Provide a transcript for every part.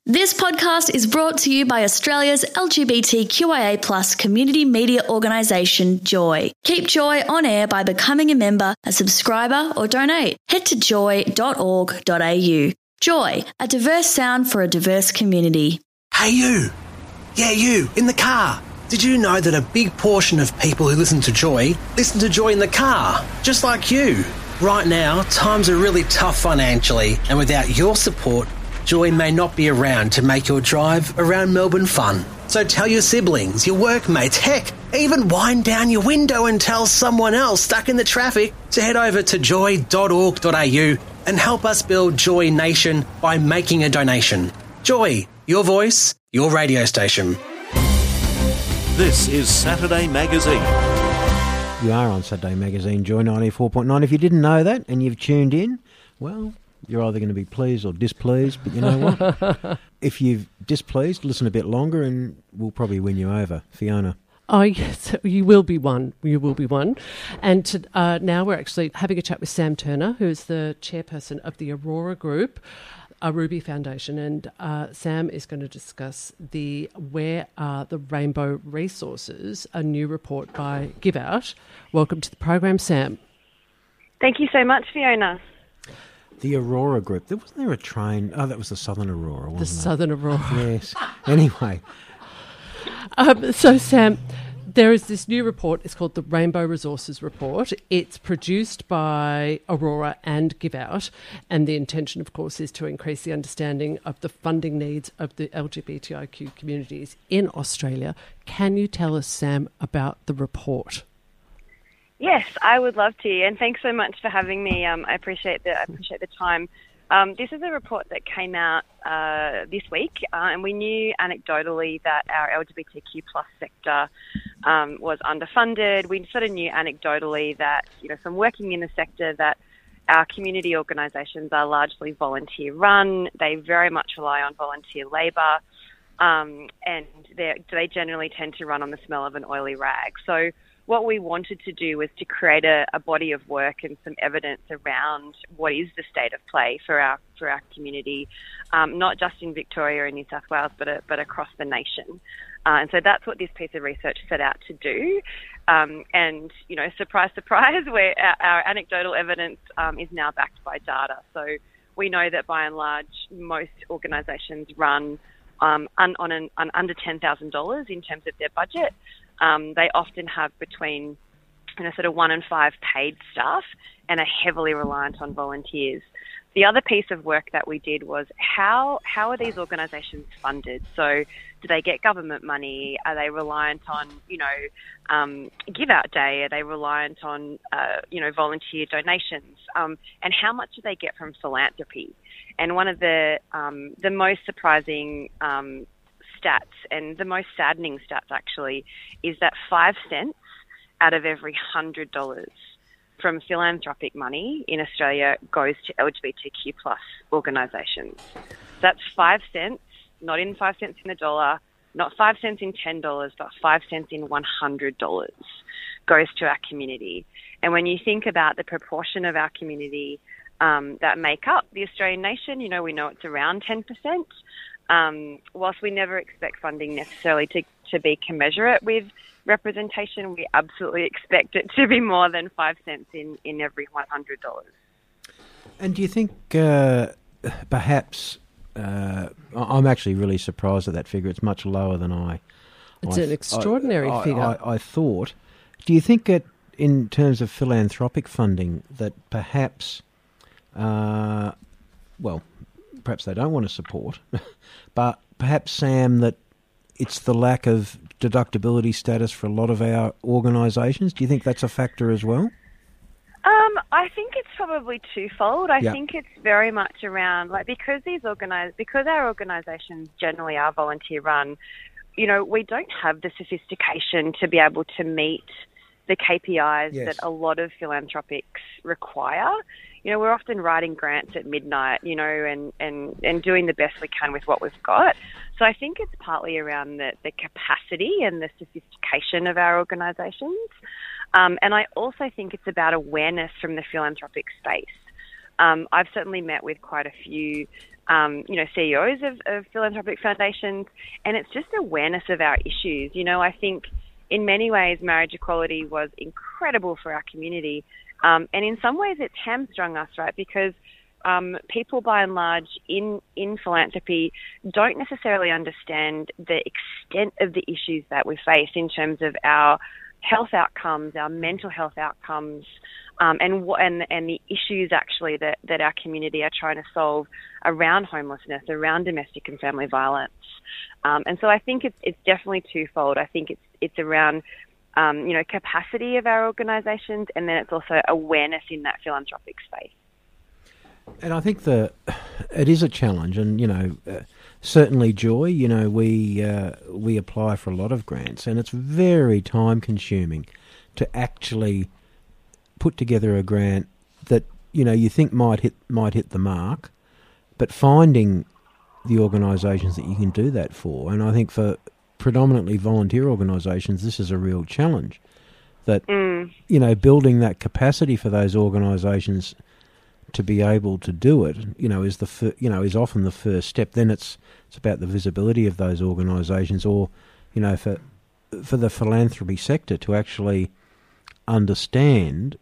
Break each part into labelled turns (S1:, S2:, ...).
S1: This podcast is brought to you by Australia's LGBTQIA+ community media organisation, Joy. Keep Joy on air by becoming a member, a subscriber or donate. Head to joy.org.au. Joy, a diverse sound for a diverse community.
S2: Hey you! Yeah, you, in the car. Did you know that a big portion of people who listen to Joy in the car, just like you? Right now, times are really tough financially, and without your support, Joy may not be around to make your drive around Melbourne fun. So tell your siblings, your workmates, heck, even wind down your window and tell someone else stuck in the traffic to head over to joy.org.au and help us build Joy Nation by making a donation. Joy, your voice, your radio station.
S3: This is Saturday Magazine.
S4: You are on Saturday Magazine, Joy 94.9. If you didn't know that and you've tuned in, well, you're either going to be pleased or displeased, but you know what? If you've displeased, listen a bit longer and we'll probably win you over. Fiona.
S5: Oh, yes, you will be one. You will be one. And now we're actually having a chat with Sam Turner, who's the chairperson of the Aurora Group, a Ruby Foundation. And Sam is going to discuss the Where Are the Rainbow Resources, a new report by Give Out. Welcome to the program, Sam.
S6: Thank you so much, Fiona.
S4: The Aurora Group. Wasn't there a train? Oh, that was the Southern Aurora, wasn't it?
S5: The Southern Aurora.
S4: Yes. Anyway.
S5: So, Sam, there is this new report. It's called the Rainbow Resources Report. It's produced by Aurora and Give Out, and the intention, of course, is to increase the understanding of the funding needs of the LGBTIQ communities in Australia. Can you tell us, Sam, about the report?
S6: Yes, I would love to, and thanks so much for having me. I appreciate the time. This is a report that came out this week, and we knew anecdotally that our LGBTQ+ sector was underfunded. We sort of knew anecdotally that, from working in the sector, that our community organisations are largely volunteer-run. They very much rely on volunteer labour, and they generally tend to run on the smell of an oily rag. So what we wanted to do was to create a body of work and some evidence around what is the state of play for our community, not just in Victoria and New South Wales, but across the nation. And so that's what this piece of research set out to do. And surprise, surprise, where our anecdotal evidence is now backed by data. So we know that by and large, most organisations run on under $10,000 in terms of their budget. They often have between sort of 1 and 5 paid staff and are heavily reliant on volunteers. The other piece of work that we did was how are these organisations funded? So do they get government money? Are they reliant on, Give Out Day? Are they reliant on, volunteer donations? And how much do they get from philanthropy? And one of the most surprising stats, and the most saddening stats actually, is that 5 cents out of every $100 from philanthropic money in Australia goes to LGBTQ+ organisations. That's 5 cents, not in 5 cents in the dollar, not 5 cents in $10, but 5 cents in $100 goes to our community. And when you think about the proportion of our community that make up the Australian nation, we know it's around 10%. Whilst we never expect funding necessarily to be commensurate with representation, we absolutely expect it to be more than 5 cents in every $100.
S4: And do you think perhaps, I'm actually really surprised at that figure, it's much lower than
S5: It's an extraordinary figure.
S4: I thought. Do you think that in terms of philanthropic funding that perhaps, perhaps they don't want to support, but perhaps, Sam, that it's the lack of deductibility status for a lot of our organisations? Do you think that's a factor as well?
S6: I think it's probably twofold. I think it's very much around, because our organisations generally are volunteer run, we don't have the sophistication to be able to meet the KPIs that a lot of philanthropics require. We're often writing grants at midnight, and doing the best we can with what we've got. So I think it's partly around the capacity and the sophistication of our organisations. And I also think it's about awareness from the philanthropic space. I've certainly met with quite a few, CEOs of philanthropic foundations, and it's just awareness of our issues. I think in many ways marriage equality was incredible for our community, and in some ways it's hamstrung us, right? Because people, by and large, in philanthropy don't necessarily understand the extent of the issues that we face in terms of our health outcomes, our mental health outcomes, and the issues actually that our community are trying to solve around homelessness, around domestic and family violence. And so I think it's definitely twofold. I think it's around capacity of our organisations, and then it's also awareness in that philanthropic space.
S4: And I think it is a challenge, and certainly Joy. We apply for a lot of grants, and it's very time consuming to actually put together a grant that you think might hit the mark, but finding the organisations that you can do that for, and I think for predominantly volunteer organisations, this is a real challenge. That building that capacity for those organisations to be able to do it, is often the first step. Then it's about the visibility of those organisations, or for the philanthropy sector to actually understand,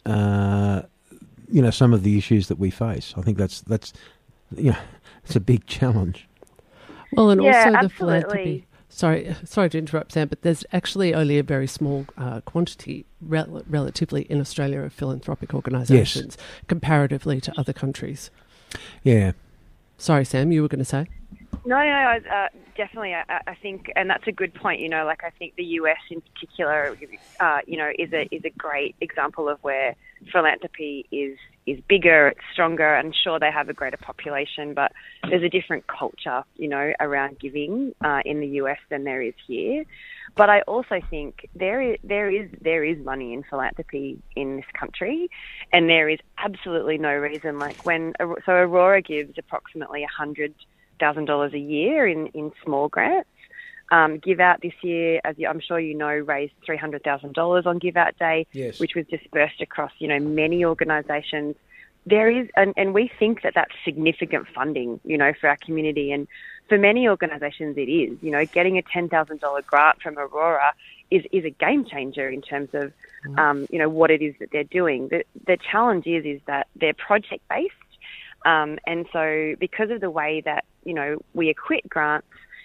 S4: some of the issues that we face. I think that's it's a big challenge.
S5: Well, and also
S6: absolutely.
S5: The philanthropy. Sorry to interrupt, Sam, but there's actually only a very small quantity, relatively, in Australia of philanthropic organisations, comparatively to other countries.
S4: Yeah. Sorry,
S5: Sam, you were going to say?
S6: No, definitely. I think, and that's a good point. I think the US in particular, is a great example of where philanthropy is bigger, it's stronger, and sure they have a greater population, but there's a different culture, around giving in the US than there is here. But I also think there is money in philanthropy in this country, and there is absolutely no reason. So Aurora gives approximately $100,000 a year in small grants. Give Out this year, as I'm sure you know, raised $300,000 on Give Out Day,
S4: yes,
S6: which was dispersed across many organisations. There is, and we think that that's significant funding, for our community, and for many organisations it is. Getting a $10,000 grant from Aurora is a game changer in terms of what it is that they're doing. The challenge is that they're project based, and so because of the way that we acquit grants,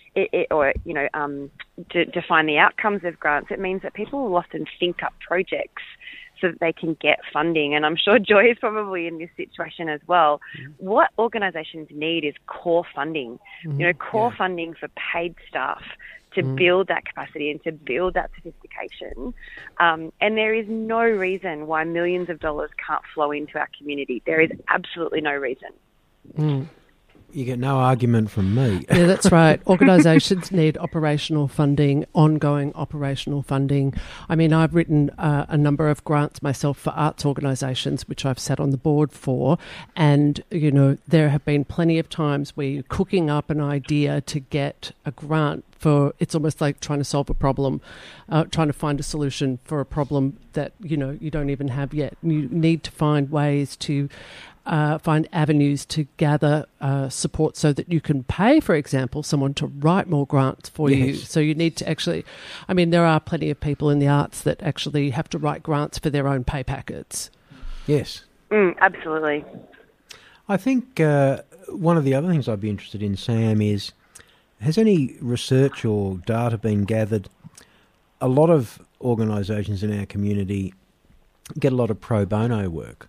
S6: to define the outcomes of grants, it means that people will often think up projects so that they can get funding. And I'm sure Joy is probably in this situation as well. Mm-hmm. What organisations need is core funding, funding for paid staff to build that capacity and to build that sophistication. And there is no reason why millions of dollars can't flow into our community. There is absolutely no reason.
S4: Mm. You get no argument from me.
S5: Yeah, that's right. Organisations need operational funding, ongoing operational funding. I mean, I've written a number of grants myself for arts organisations, which I've sat on the board for. And, there have been plenty of times where you're cooking up an idea to get a grant for, it's almost like trying to solve a problem, trying to find a solution for a problem that, you don't even have yet. You need to find ways to find avenues to gather support so that you can pay, for example, someone to write more grants for you. So you need to actually, there are plenty of people in the arts that actually have to write grants for their own pay packets.
S4: Yes.
S6: Absolutely.
S4: I think one of the other things I'd be interested in, Sam, is has any research or data been gathered? A lot of organisations in our community get a lot of pro bono work.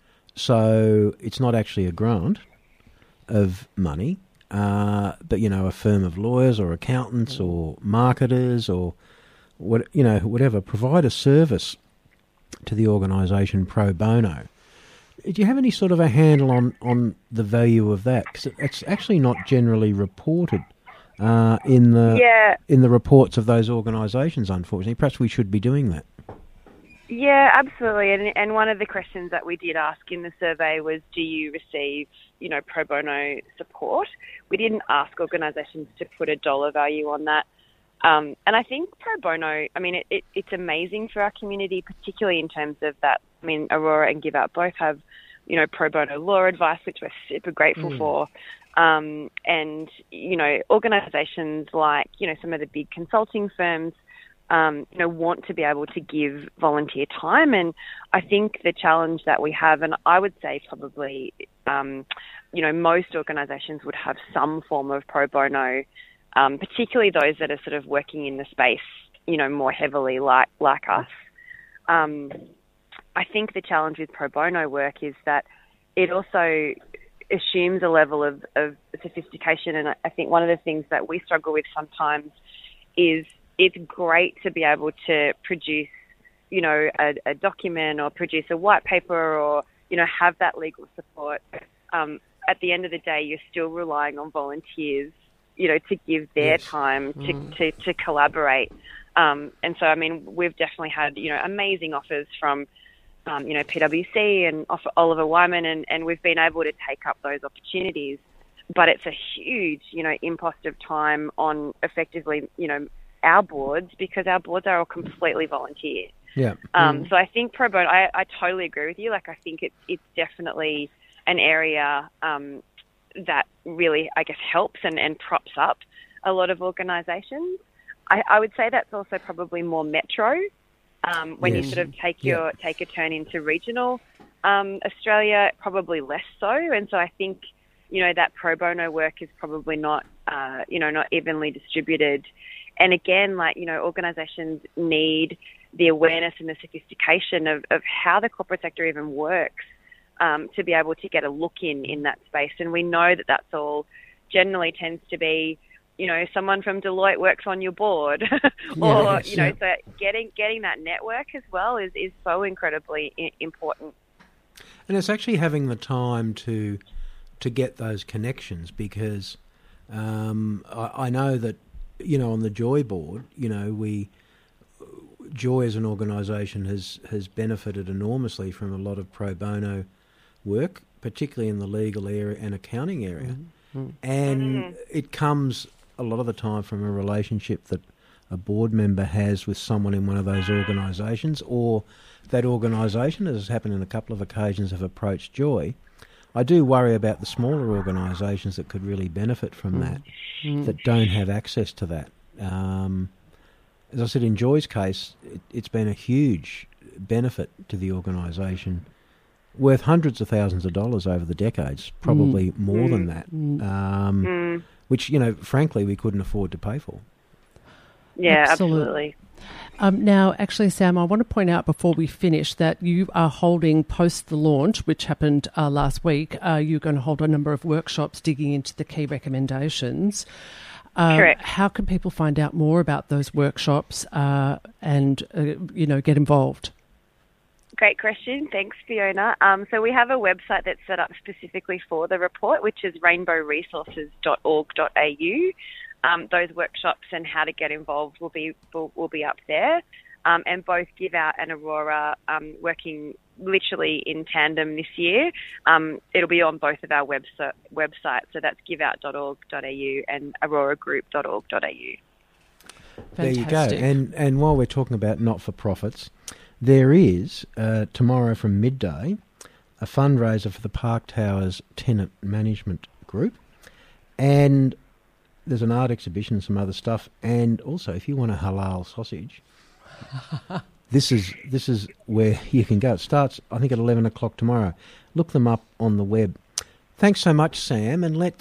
S4: So it's not actually a grant of money, but, a firm of lawyers or accountants or marketers or, whatever, provide a service to the organisation pro bono. Do you have any sort of a handle on the value of that? Because it's actually not generally reported in the reports of those organisations, unfortunately. Perhaps we should be doing that.
S6: Yeah, absolutely. And one of the questions that we did ask in the survey was, do you receive, pro bono support? We didn't ask organisations to put a dollar value on that. And I think pro bono, it's amazing for our community, particularly in terms of that. Aurora and Give Out both have pro bono law advice, which we're super grateful for. And, organisations like, some of the big consulting firms, want to be able to give volunteer time. And I think the challenge that we have, and I would say probably, most organisations would have some form of pro bono, particularly those that are sort of working in the space, more heavily like us. I think the challenge with pro bono work is that it also assumes a level of sophistication. And I think one of the things that we struggle with sometimes is it's great to be able to produce, a document or produce a white paper or, have that legal support. At the end of the day, you're still relying on volunteers, to give their time to collaborate. And so, we've definitely had, amazing offers from, PwC and Oliver Wyman, and we've been able to take up those opportunities. But it's a huge, impost of time on effectively, our boards, because our boards are all completely volunteer.
S4: Yeah.
S6: So I think pro bono, I totally agree with you. Like, I think it's definitely an area that really, I guess, helps and props up a lot of organisations. I would say that's also probably more metro. When you sort of take a turn into regional Australia, probably less so. And so I think, that pro bono work is probably not evenly distributed. And again, organisations need the awareness and the sophistication of how the corporate sector even works to be able to get a look in that space. And we know that that's all generally tends to be, someone from Deloitte works on your board so getting that network as well is so incredibly important.
S4: And it's actually having the time to get those connections, because I know that, on the Joy board, Joy as an organisation has benefited enormously from a lot of pro bono work, particularly in the legal area and accounting area. And it comes a lot of the time from a relationship that a board member has with someone in one of those organisations, or that organisation, as has happened on a couple of occasions, have approached Joy. I do worry about the smaller organisations that could really benefit from that don't have access to that. As I said, in Joy's case, it's been a huge benefit to the organisation, worth hundreds of thousands of dollars over the decades, probably more than that, which, frankly, we couldn't afford to pay for.
S6: Yeah, absolutely.
S5: Now, actually, Sam, I want to point out before we finish that you are holding, post the launch, which happened last week, you're going to hold a number of workshops digging into the key recommendations.
S6: Correct.
S5: How can people find out more about those workshops and get involved?
S6: Great question. Thanks, Fiona. So we have a website that's set up specifically for the report, which is rainbowresources.org.au. Those workshops and how to get involved will be up there. And both Give Out and Aurora working literally in tandem this year. It'll be on both of our websites. So that's giveout.org.au and auroragroup.org.au.
S4: There you go. And while we're talking about not-for-profits, there is, tomorrow from midday, a fundraiser for the Park Towers Tenant Management Group. And there's an art exhibition, some other stuff. And also, if you want a halal sausage, this is where you can go. It starts, I think, at 11 o'clock tomorrow. Look them up on the web. Thanks so much, Sam. And let's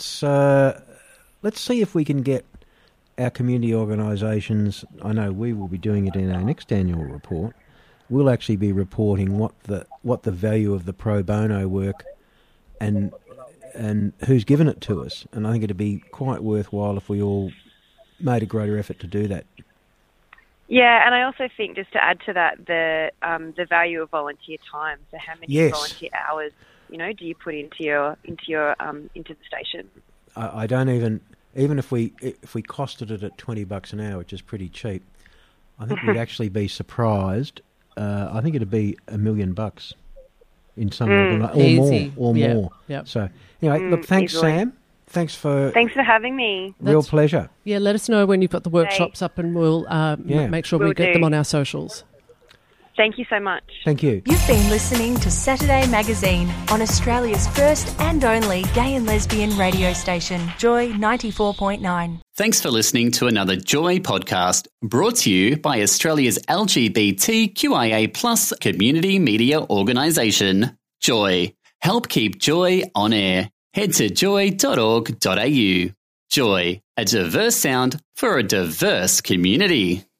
S4: see if we can get our community organisations. I know we will be doing it in our next annual report. We'll actually be reporting what the value of the pro bono work and who's given it to us. And I think it'd be quite worthwhile if we all made a greater effort to do that.
S6: Yeah, and I also think, just to add to that, the value of volunteer time. So how many volunteer hours, do you put into the station?
S4: I don't even if we costed it at $20 an hour, which is pretty cheap, I think we'd actually be surprised. I think it'd be $1 million in some or more. Yep. So anyway, look, thanks, easily. Sam. Thanks for
S6: having me.
S4: Real pleasure.
S5: Yeah, let us know when you've got the workshops up, and we'll make sure we get them on our socials.
S6: Thank you so much.
S4: Thank you.
S7: You've been listening to Saturday Magazine on Australia's first and only gay and lesbian radio station, Joy 94.9.
S8: Thanks for listening to another Joy podcast brought to you by Australia's LGBTQIA+ community media organisation, Joy. Help keep Joy on air. Head to joy.org.au. Joy, a diverse sound for a diverse community.